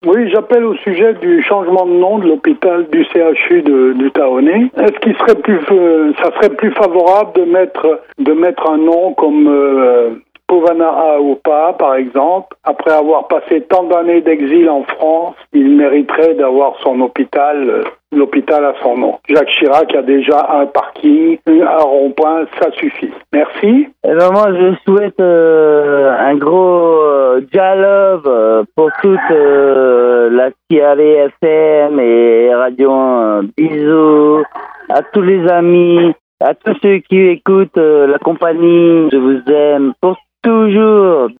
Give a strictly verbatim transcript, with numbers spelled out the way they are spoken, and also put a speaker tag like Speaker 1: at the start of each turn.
Speaker 1: Oui, j'appelle au sujet du changement de nom de l'hôpital du C H U de, du Tahonais. Est-ce qu'il serait plus, euh, ça serait plus favorable de mettre, de mettre un nom comme euh, Povana Aopa, par exemple? Après avoir passé tant d'années d'exil en France, il mériterait d'avoir son hôpital, euh, l'hôpital à son nom. Jacques Chirac a déjà un parking, un rond-point, ça suffit. Merci.
Speaker 2: Eh ben moi, je souhaite euh, un gros euh, dialogue euh, pour toute euh, la C R V F M et Radio un. Bisous à tous les amis, à tous ceux qui écoutent euh, la compagnie. Je vous aime pour toujours.